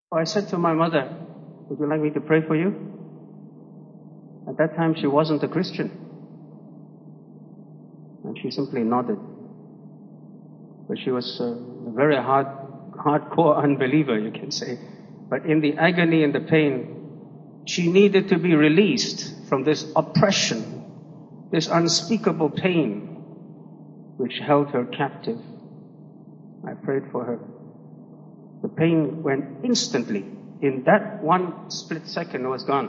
So I said to my mother, would you like me to pray for you? At that time, she wasn't a Christian. And she simply nodded. But she was a very hardcore unbeliever, you can say. But in the agony and the pain, she needed to be released from this oppression, this unspeakable pain, which held her captive. I prayed for her. The pain went instantly. In that one split second, it was gone.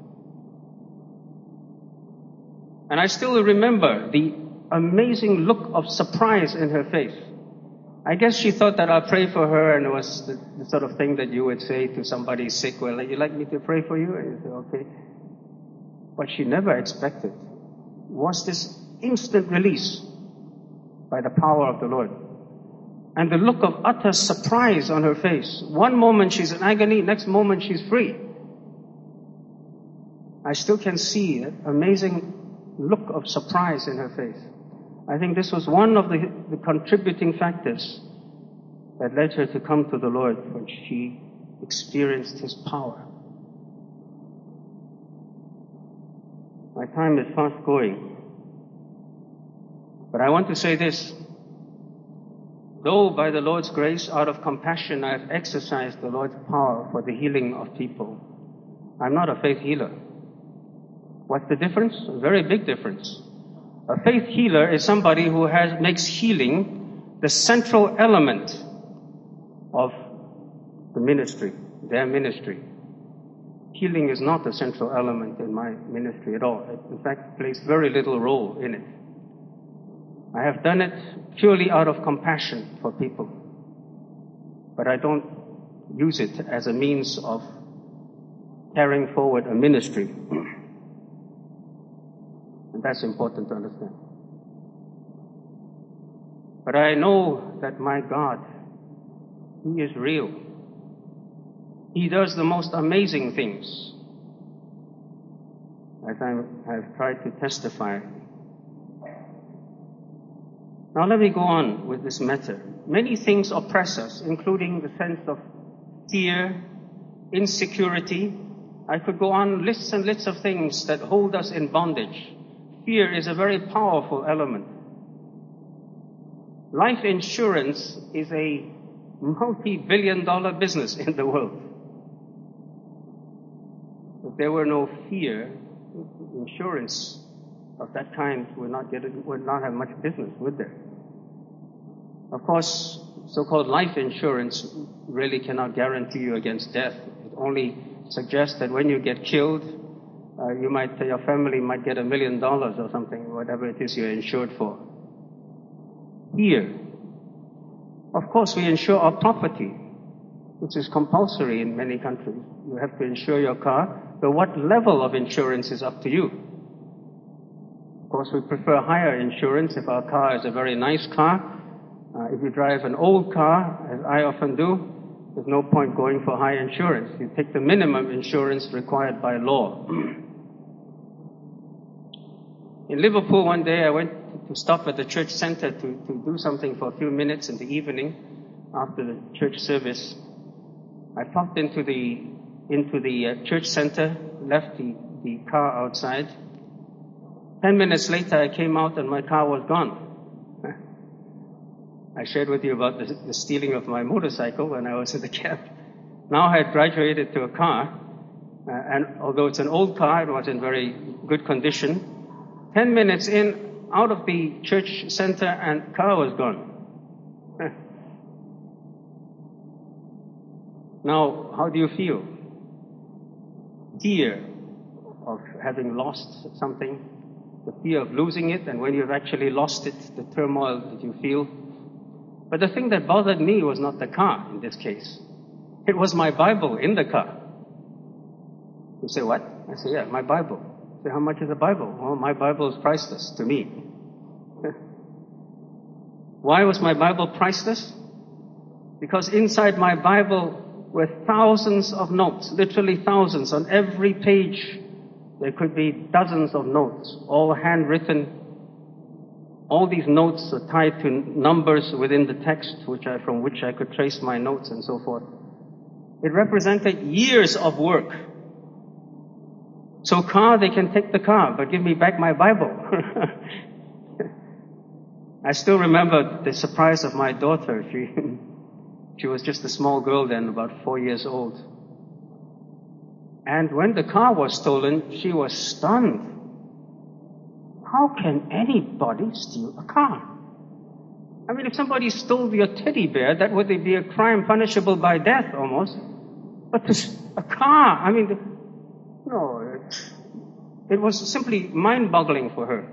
And I still remember the amazing look of surprise in her face. I guess she thought that I'll pray for her, and it was the sort of thing that you would say to somebody sick, well, you like me to pray for you? And you say, okay. What she never expected was this instant release by the power of the Lord. And the look of utter surprise on her face. One moment she's in agony, next moment she's free. I still can see an amazing look of surprise in her face. I think this was one of the contributing factors that led her to come to the Lord when she experienced His power. My time is fast going. But I want to say this. Though by the Lord's grace, out of compassion, I have exercised the Lord's power for the healing of people, I'm not a faith healer. What's the difference? A very big difference. A faith healer is somebody who makes healing the central element of the ministry, their ministry. Healing is not a central element in my ministry at all. It, in fact, plays very little role in it. I have done it purely out of compassion for people. But I don't use it as a means of carrying forward a ministry. And that's important to understand. But I know that my God, He is real. He does the most amazing things, as I have tried to testify. Now let me go on with this matter. Many things oppress us, including the sense of fear, insecurity. I could go on lists and lists of things that hold us in bondage. Fear is a very powerful element. Life insurance is a multi-billion-dollar business in the world. If there were no fear, insurance of that kind would not have much business, would there? Of course, so-called life insurance really cannot guarantee you against death. It only suggests that when you get killed, your family might get $1 million or something, whatever it is you're insured for. Here, of course, we insure our property, which is compulsory in many countries. You have to insure your car, but what level of insurance is up to you? Of course, we prefer higher insurance if our car is a very nice car. If you drive an old car, as I often do, there's no point going for high insurance. You take the minimum insurance required by law. In Liverpool one day, I went to stop at the church center to do something for a few minutes in the evening after the church service. I popped into the church center, left the car outside. 10 minutes later, I came out and my car was gone. I shared with you about the stealing of my motorcycle when I was in the camp. Now I had graduated to a car, and although it's an old car, it was in very good condition. 10 minutes in, out of the church center, and car was gone. Now, how do you feel? Fear of having lost something, the fear of losing it, and when you've actually lost it, the turmoil that you feel. But the thing that bothered me was not the car in this case. It was my Bible in the car. You say, what? I say, yeah, my Bible. You say, how much is a Bible? Well, my Bible is priceless to me. Why was my Bible priceless? Because inside my Bible were thousands of notes, literally thousands. On every page, there could be dozens of notes, all handwritten. All these notes are tied to numbers within the text, from which I could trace my notes and so forth. It represented years of work. So car, they can take the car, but give me back my Bible. I still remember the surprise of my daughter. She was just a small girl then, about 4 years old. And when the car was stolen, she was stunned. How can anybody steal a car? I mean, if somebody stole your teddy bear, that would be a crime punishable by death almost. But a car, I mean, no, it was simply mind-boggling for her.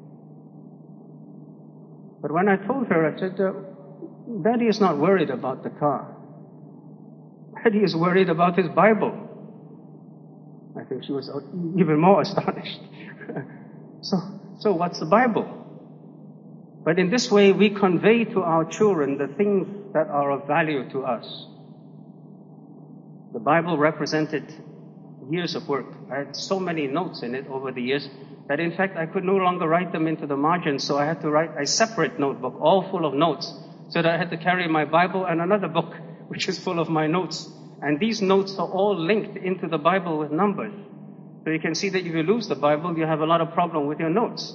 But when I told her, I said, Daddy is not worried about the car. Daddy is worried about his Bible. I think she was even more astonished. So what's the Bible? But in this way, we convey to our children the things that are of value to us. The Bible represented years of work. I had so many notes in it over the years that in fact I could no longer write them into the margins, so I had to write a separate notebook, all full of notes, so that I had to carry my Bible and another book, which is full of my notes. And these notes are all linked into the Bible with numbers. So you can see that if you lose the Bible, you have a lot of problem with your notes.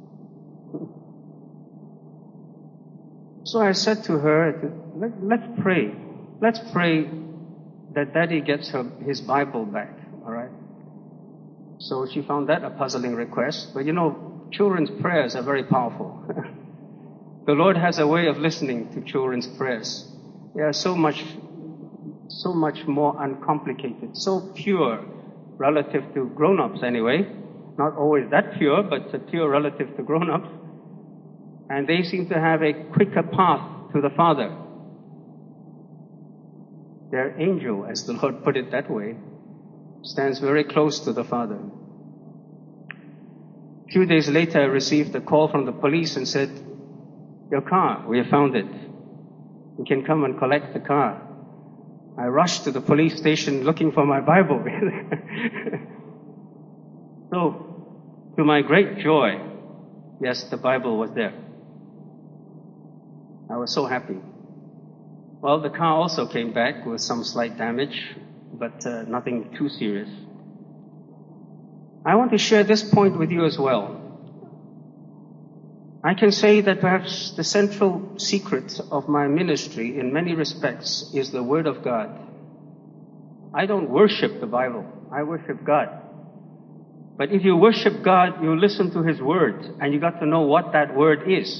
So I said to her, let's pray. Let's pray that Daddy gets his Bible back, all right? So she found that a puzzling request. But you know, children's prayers are very powerful. The Lord has a way of listening to children's prayers. They are so much more uncomplicated, so pure relative to grown-ups anyway. Not always that pure, but pure relative to grown-ups. And they seem to have a quicker path to the Father. Their angel, as the Lord put it that way, stands very close to the Father. A few days later, I received a call from the police and said, your car, we have found it. You can come and collect the car. I rushed to the police station looking for my Bible. So, to my great joy, yes, the Bible was there. I was so happy. Well, the car also came back with some slight damage, but nothing too serious. I want to share this point with you as well. I can say that perhaps the central secret of my ministry in many respects is the Word of God. I don't worship the Bible. I worship God. But if you worship God, you listen to His Word, and you got to know what that Word is.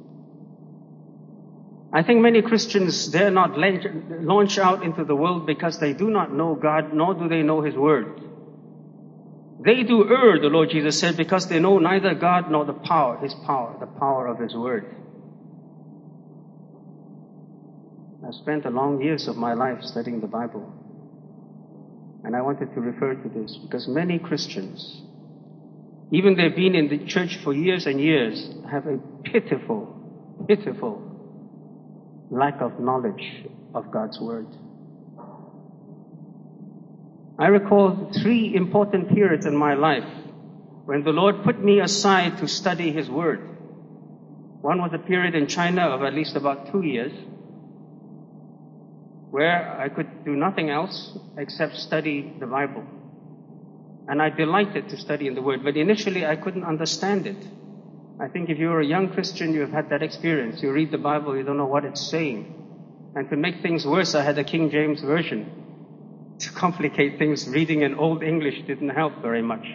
I think many Christians dare not launch out into the world because they do not know God, nor do they know His Word. They do err, the Lord Jesus said, because they know neither God nor the power of His Word. I've spent the long years of my life studying the Bible. And I wanted to refer to this because many Christians, even they've been in the church for years and years, have a pitiful lack of knowledge of God's Word. I recall 3 important periods in my life when the Lord put me aside to study His Word. One was a period in China of at least about 2 years, where I could do nothing else except study the Bible. And I delighted to study in the Word, but initially I couldn't understand it. I think if you're a young Christian, you've had that experience. You read the Bible, you don't know what it's saying. And to make things worse, I had a King James Version. To complicate things, reading in Old English didn't help very much.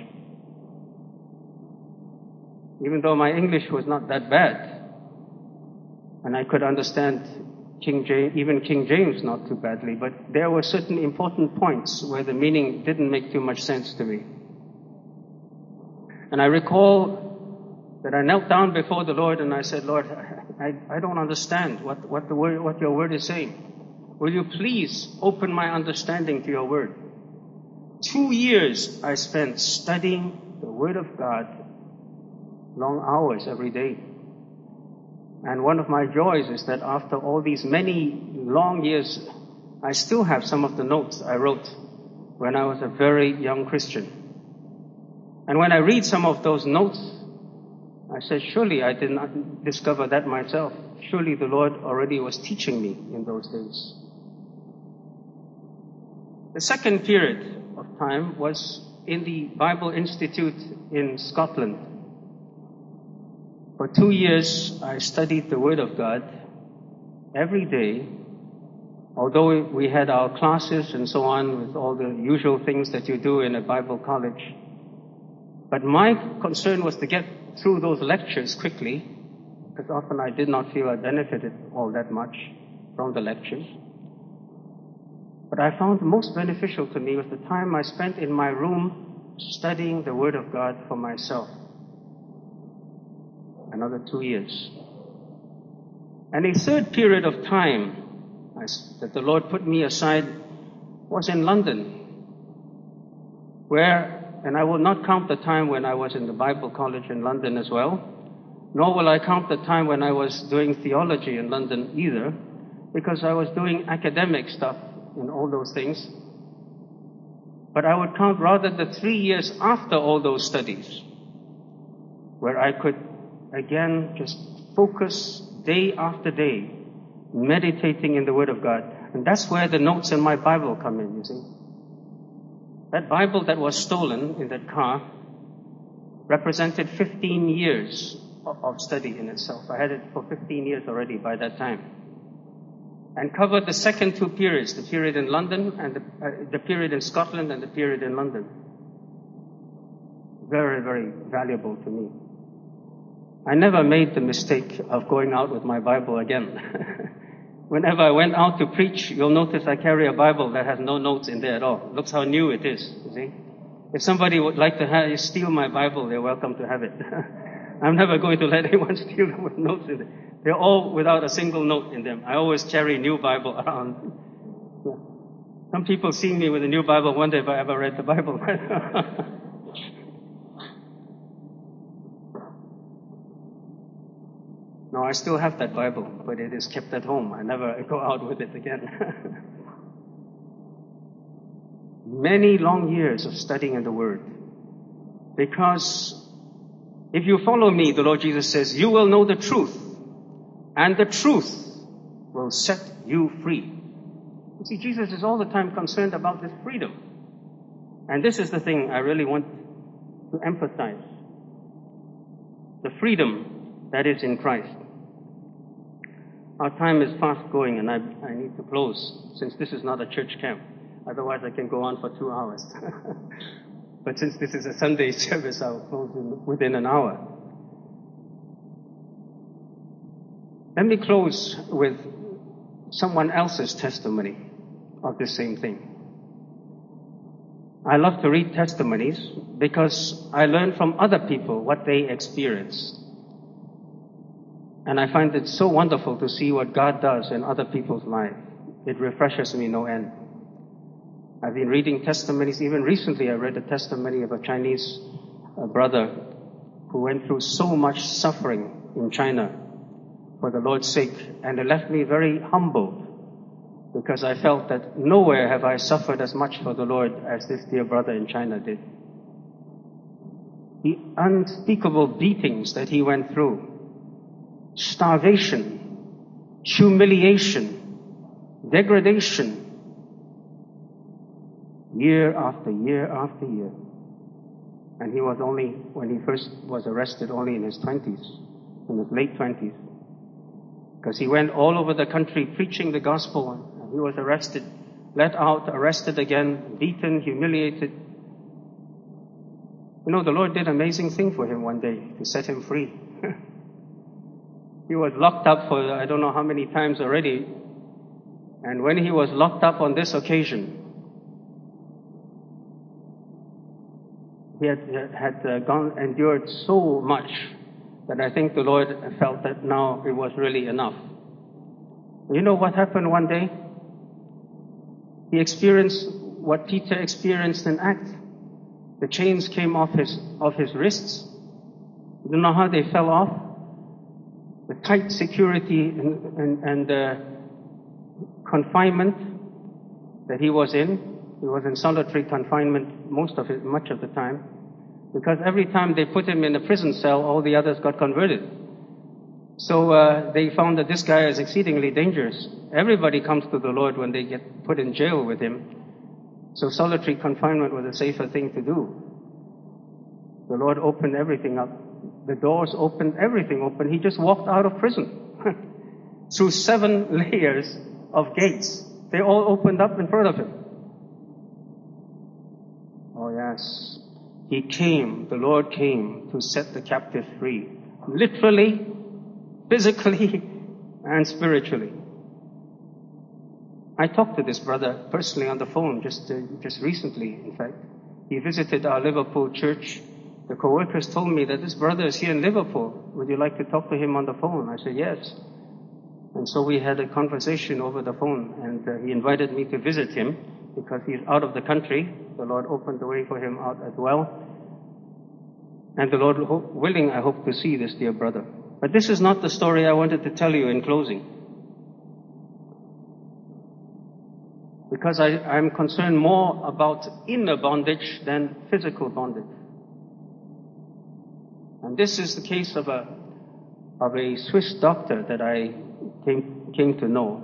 Even though my English was not that bad, and I could understand King James not too badly, but there were certain important points where the meaning didn't make too much sense to me. And I recall that I knelt down before the Lord and I said, Lord, I don't understand what your Word is saying. Will you please open my understanding to your Word? 2 years I spent studying the Word of God, long hours every day. And one of my joys is that after all these many long years, I still have some of the notes I wrote when I was a very young Christian. And when I read some of those notes, I said, surely I did not discover that myself. Surely the Lord already was teaching me in those days. The second period of time was in the Bible Institute in Scotland. For 2 years, I studied the Word of God every day, although we had our classes and so on with all the usual things that you do in a Bible college. But my concern was to get through those lectures quickly, because often I did not feel I benefited all that much from the lectures. But I found most beneficial to me was the time I spent in my room studying the Word of God for myself. Another 2 years. And a third period of time that the Lord put me aside was in London, where, and I will not count the time when I was in the Bible college in London as well, nor will I count the time when I was doing theology in London either, because I was doing academic stuff in all those things. But I would count rather the 3 years after all those studies, where I could again just focus day after day, meditating in the Word of God. And that's where the notes in my Bible come in, you see. That Bible that was stolen in that car represented 15 years of study in itself. I had it for 15 years already by that time. And covered the second two periods, the period in London and the period in Scotland and the period in London. Very, very valuable to me. I never made the mistake of going out with my Bible again. Whenever I went out to preach, you'll notice I carry a Bible that has no notes in there at all. Looks how new it is, you see. If somebody would like to steal my Bible, they're welcome to have it. I'm never going to let anyone steal them with notes in it. They're all without a single note in them. I always carry a new Bible around. Yeah. Some people see me with a new Bible, wonder if I ever read the Bible. No, I still have that Bible, but it is kept at home. I never go out with it again. Many long years of studying in the Word. Because if you follow me, the Lord Jesus says, you will know the truth, and the truth will set you free. You see, Jesus is all the time concerned about this freedom. And this is the thing I really want to emphasize. The freedom that is in Christ. Our time is fast going and I need to close since this is not a church camp. Otherwise I can go on for 2 hours. But since this is a Sunday service, I'll close within an hour. Let me close with someone else's testimony of the same thing. I love to read testimonies because I learn from other people what they experienced. And I find it so wonderful to see what God does in other people's lives. It refreshes me no end. I've been reading testimonies. Even recently I read a testimony of a Chinese brother who went through so much suffering in China for the Lord's sake. And it left me very humbled because I felt that nowhere have I suffered as much for the Lord as this dear brother in China did. The unspeakable beatings that he went through, starvation, humiliation, degradation, year after year after year. And he was only, when he first was arrested, only in his 20s, in his late 20s. Because he went all over the country preaching the gospel, and he was arrested, let out, arrested again, beaten, humiliated. You know, the Lord did an amazing thing for him one day to set him free. He was locked up for I don't know how many times already. And when he was locked up on this occasion, he had endured so much that I think the Lord felt that now it was really enough. You know what happened one day? He experienced what Peter experienced in Acts. The chains came off his wrists. You don't know how they fell off? The tight security and confinement that he was in. He was in solitary confinement much of the time. Because every time they put him in a prison cell, all the others got converted. So they found that this guy is exceedingly dangerous. Everybody comes to the Lord when they get put in jail with him. So solitary confinement was a safer thing to do. The Lord opened everything up. The doors opened, everything opened. He just walked out of prison through 7 layers of gates. They all opened up in front of him. Oh yes, He came, the Lord came to set the captive free. Literally, physically, and spiritually. I talked to this brother personally on the phone just recently, in fact. He visited our Liverpool church. The co-workers told me that this brother is here in Liverpool. Would you like to talk to him on the phone? I said, yes. And so we had a conversation over the phone, and he invited me to visit him because he's out of the country. The Lord opened the way for him out as well. And the Lord willing, I hope to see this dear brother. But this is not the story I wanted to tell you in closing. Because I'm concerned more about inner bondage than physical bondage. And this is the case of a Swiss doctor that I came to know.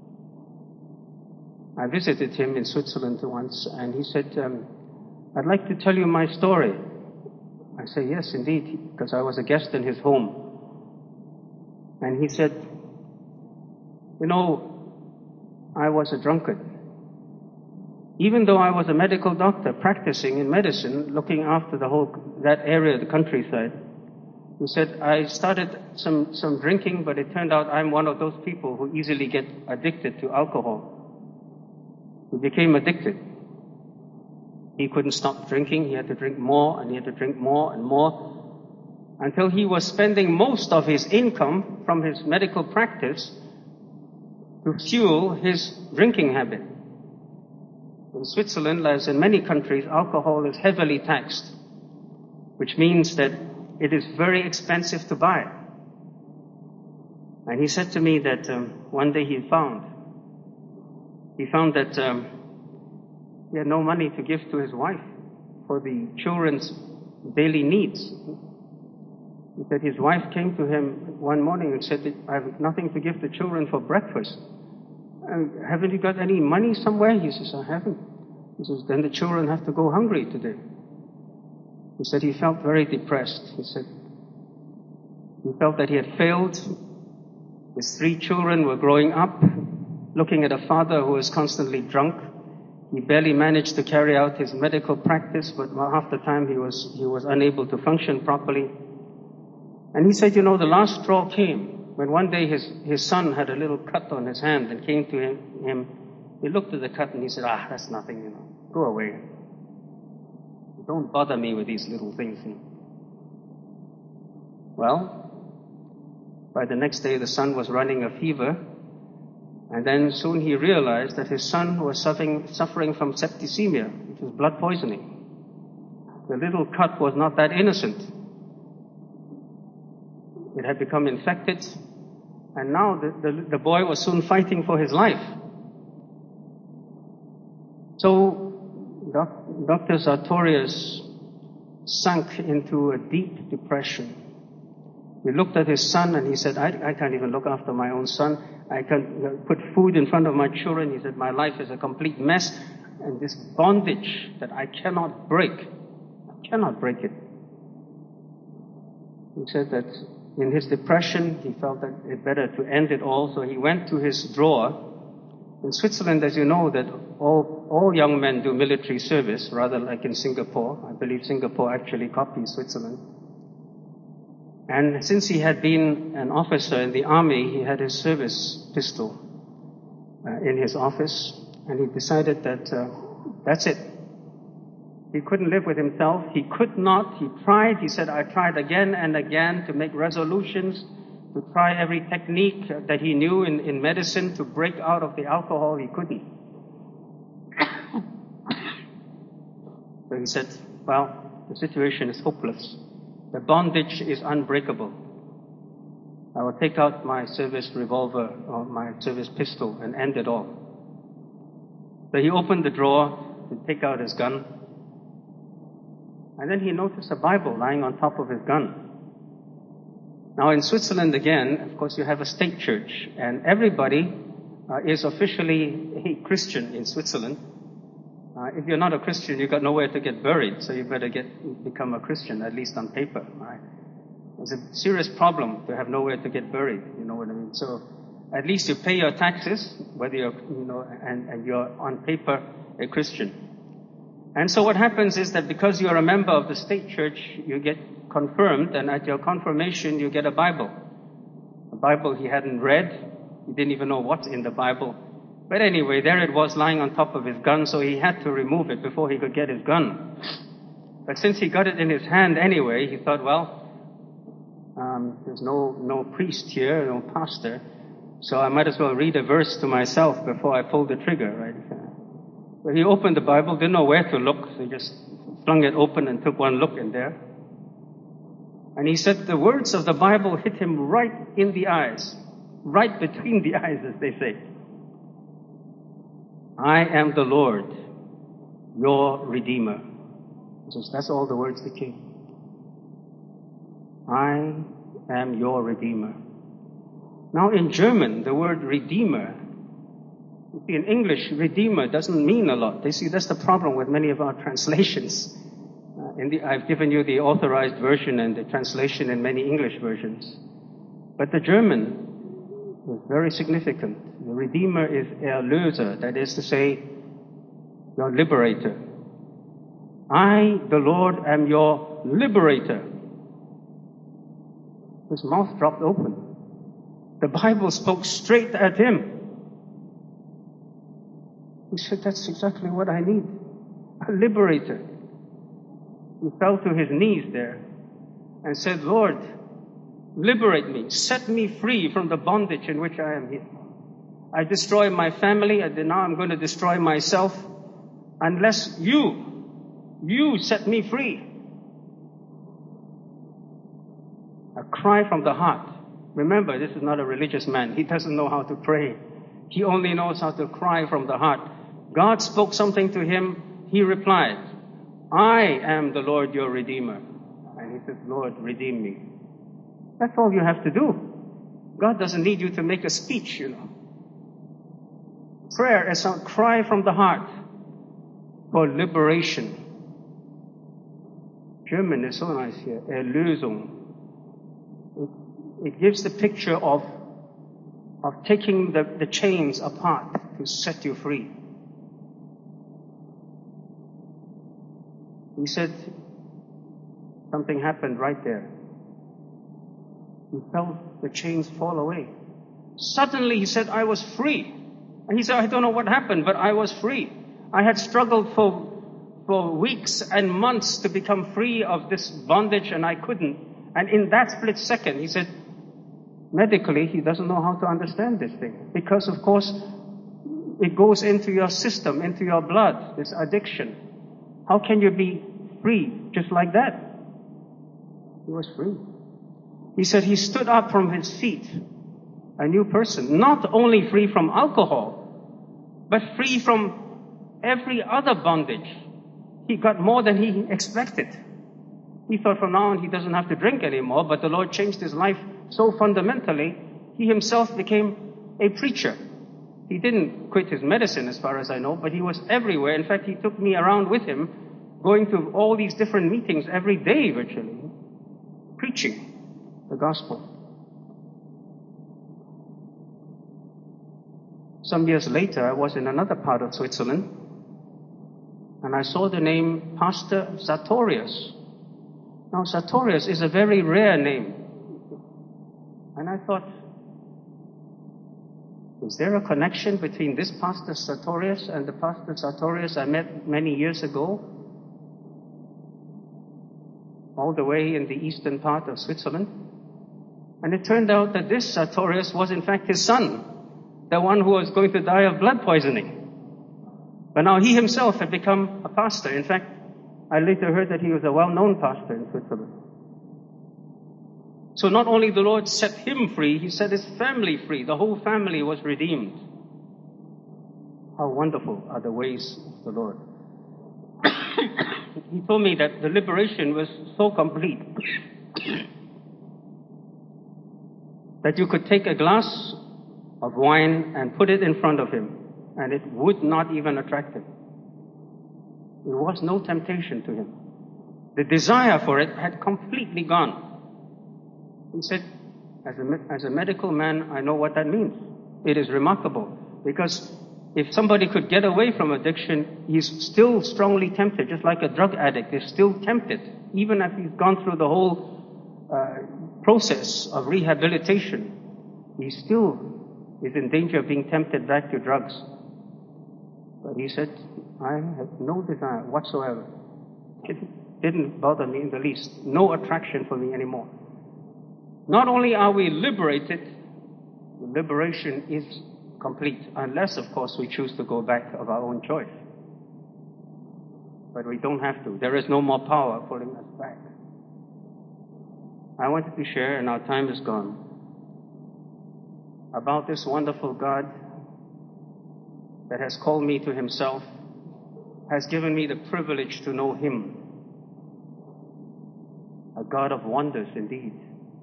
I visited him in Switzerland once, and he said, I'd like to tell you my story. I said, yes, indeed, because I was a guest in his home. And he said, you know, I was a drunkard. Even though I was a medical doctor practicing in medicine, looking after that area of the countryside, he said, I started some drinking, but it turned out I'm one of those people who easily get addicted to alcohol. He became addicted. He couldn't stop drinking. He had to drink more, and he had to drink more and more, until he was spending most of his income from his medical practice to fuel his drinking habit. In Switzerland, as in many countries, alcohol is heavily taxed, which means that it is very expensive to buy. And he said to me that one day he found that he had no money to give to his wife for the children's daily needs. He said his wife came to him one morning and said, I have nothing to give the children for breakfast. Haven't you got any money somewhere? He says, I haven't. He says, then the children have to go hungry today. He said he felt very depressed. He said he felt that he had failed. His 3 children were growing up, looking at a father who was constantly drunk. He barely managed to carry out his medical practice, but half the time he was unable to function properly. And he said, you know, the last straw came when one day his son had a little cut on his hand and came to him. He looked at the cut and he said, that's nothing, you know, go away. Don't bother me with these little things. Well, by the next day the son was running a fever, and then soon he realized that his son was suffering from septicemia, which is blood poisoning. The little cut was not that innocent. It had become infected, and now the boy was soon fighting for his life. So Dr. Sartorius sunk into a deep depression. He looked at his son and he said, I can't even look after my own son. I can't put food in front of my children. He said, my life is a complete mess. And this bondage that I cannot break it. He said that in his depression, he felt that it better to end it all. So he went to his drawer. In Switzerland, as you know, that all young men do military service, rather like in Singapore. I believe Singapore actually copies Switzerland. And since he had been an officer in the army, he had his service pistol in his office, and he decided that that's it. He couldn't live with himself. He could not. He tried. He said, I tried again and again to make resolutions, to try every technique that he knew in medicine to break out of the alcohol. He couldn't. So he said, well, the situation is hopeless. The bondage is unbreakable. I will take out my service revolver or my service pistol and end it all. So he opened the drawer to take out his gun. And then he noticed a Bible lying on top of his gun. Now in Switzerland again, of course you have a state church, and everybody is officially a Christian in Switzerland. If you're not a Christian, you've got nowhere to get buried, so you better become a Christian, at least on paper. Right? It's a serious problem to have nowhere to get buried, you know what I mean? So at least you pay your taxes, whether you're, and you're on paper a Christian. And so what happens is that because you're a member of the state church, you get confirmed, and at your confirmation you get a Bible. A Bible he hadn't read. He didn't even know what's in the Bible. But anyway, there it was lying on top of his gun, so he had to remove it before he could get his gun. But since he got it in his hand anyway, he thought, well, there's no priest here, no pastor, so I might as well read a verse to myself before I pull the trigger, right? So he opened the Bible, didn't know where to look, so he just flung it open and took one look in there. And he said the words of the Bible hit him right in the eyes, right between the eyes, as they say. I am the Lord, your Redeemer. That's all the words that came. I am your Redeemer. Now in German, the word Redeemer, in English, Redeemer doesn't mean a lot. You see, that's the problem with many of our translations. I've given you the authorized version and the translation in many English versions. But the German is very significant. The Redeemer is Erlöser, that is to say, your liberator. I, the Lord, am your liberator. His mouth dropped open. The Bible spoke straight at him. He said, that's exactly what I need. A liberator. He fell to his knees there and said, Lord, liberate me. Set me free from the bondage in which I am here. I destroy my family, and now I'm going to destroy myself unless you set me free. A cry from the heart. Remember, this is not a religious man. He doesn't know how to pray. He only knows how to cry from the heart. God spoke something to him. He replied, I am the Lord your Redeemer. And he says, Lord, redeem me. That's all you have to do. God doesn't need you to make a speech, you know. Prayer is a cry from the heart for liberation. German is so nice here. Erlösung. It gives the picture of taking the chains apart to set you free. He said something happened right there. He felt the chains fall away. Suddenly he said, I was free. And he said, I don't know what happened, but I was free. I had struggled for weeks and months to become free of this bondage, and I couldn't. And in that split second, he said, medically, he doesn't know how to understand this thing. Because, of course, it goes into your system, into your blood, this addiction. How can you be free just like that? He was free. He said he stood up from his feet, a new person, not only free from alcohol, but free from every other bondage. He got more than he expected. He thought from now on he doesn't have to drink anymore, but the Lord changed his life so fundamentally, he himself became a preacher. He didn't quit his medicine as far as I know, but he was everywhere. In fact, he took me around with him, going to all these different meetings every day virtually, preaching the gospel. Some years later, I was in another part of Switzerland, and I saw the name Pastor Sartorius. Now, Sartorius is a very rare name. And I thought, is there a connection between this Pastor Sartorius and the Pastor Sartorius I met many years ago? All the way in the eastern part of Switzerland. And it turned out that this Sartorius was in fact his son, the one who was going to die of blood poisoning. But now he himself had become a pastor. In fact, I later heard that he was a well-known pastor in Switzerland. So not only the Lord set him free, he set his family free. The whole family was redeemed. How wonderful are the ways of the Lord. He told me that the liberation was so complete that you could take a glass of wine and put it in front of him, and it would not even attract him. There was no temptation to him. The desire for it had completely gone. He said, as a medical man, I know what that means. It is remarkable, because if somebody could get away from addiction, he's still strongly tempted, just like a drug addict is still tempted. Even if he's gone through the whole process of rehabilitation, he still is in danger of being tempted back to drugs. But he said, I have no desire whatsoever. It didn't bother me in the least. No attraction for me anymore. Not only are we liberated, the liberation is complete, unless, of course, we choose to go back of our own choice. But we don't have to. There is no more power pulling us back. I wanted to share, and our time is gone, about this wonderful God that has called me to himself, has given me the privilege to know him. A God of wonders indeed,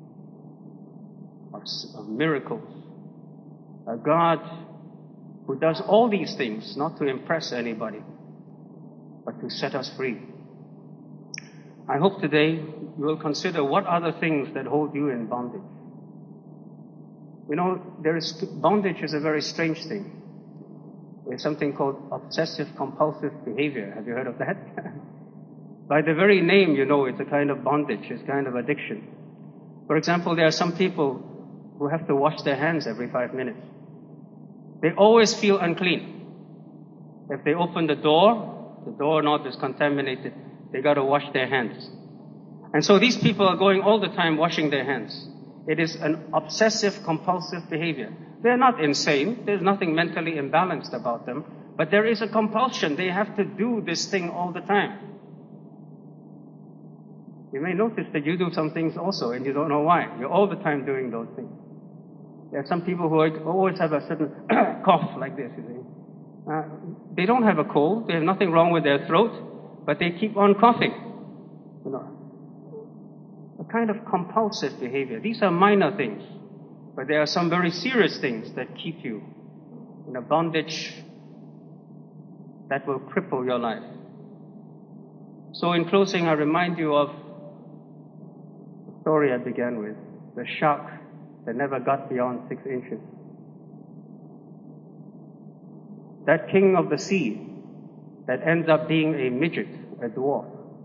of miracles. A God who does all these things not to impress anybody, but to set us free. I hope today you will consider what are the things that hold you in bondage. You know, bondage is a very strange thing. There's something called obsessive-compulsive behavior. Have you heard of that? By the very name, you know it's a kind of bondage, it's a kind of addiction. For example, there are some people who have to wash their hands every 5 minutes. They always feel unclean. If they open the doorknob is contaminated, they got to wash their hands. And so these people are going all the time washing their hands. It is an obsessive-compulsive behavior. They're not insane. There's nothing mentally imbalanced about them. But there is a compulsion. They have to do this thing all the time. You may notice that you do some things also, and you don't know why. You're all the time doing those things. There are some people who always have a certain cough like this. You see. They don't have a cold. They have nothing wrong with their throat, but they keep on coughing. You know, a kind of compulsive behavior. These are minor things, but there are some very serious things that keep you in a bondage that will cripple your life. So in closing, I remind you of the story I began with, the shark that never got beyond 6 inches. That king of the sea that ends up being a midget, a dwarf.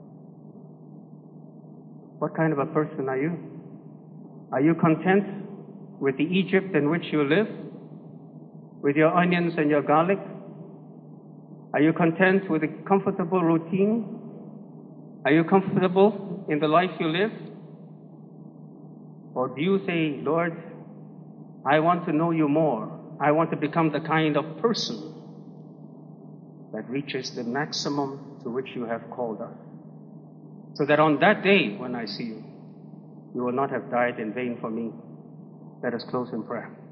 What kind of a person are you? Are you content with the Egypt in which you live? With your onions and your garlic? Are you content with a comfortable routine? Are you comfortable in the life you live? Or do you say, Lord, I want to know you more. I want to become the kind of person that reaches the maximum to which you have called us. So that on that day when I see you, you will not have died in vain for me. Let us close in prayer.